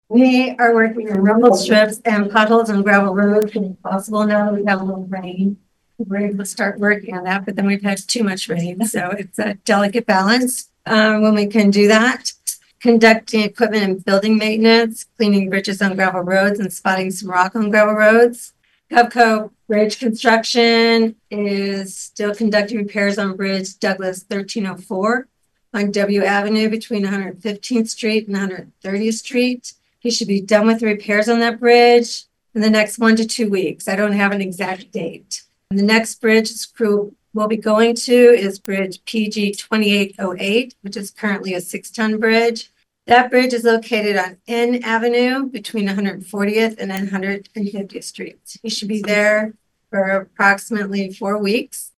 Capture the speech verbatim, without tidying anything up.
We are working on rumble strips and potholes and gravel roads if possible now that we have a little rain. We're able to start working on that, but then we've had too much rain, so it's a delicate balance um, when we can do that. Conducting equipment and building maintenance, cleaning bridges on gravel roads and spotting some rock on gravel roads. Govco Bridge Construction is still conducting repairs on Bridge Douglas thirteen oh four on W Avenue between one hundred fifteenth Street and one hundred thirtieth Street. He should be done with the repairs on that bridge in the next one to two weeks. I don't have an exact date. And the next bridge this crew will be going to is Bridge P G twenty-eight oh eight, which is currently a six-ton bridge. That bridge is located on N Avenue between one hundred fortieth and one hundred fiftieth Streets. He should be there for approximately four weeks.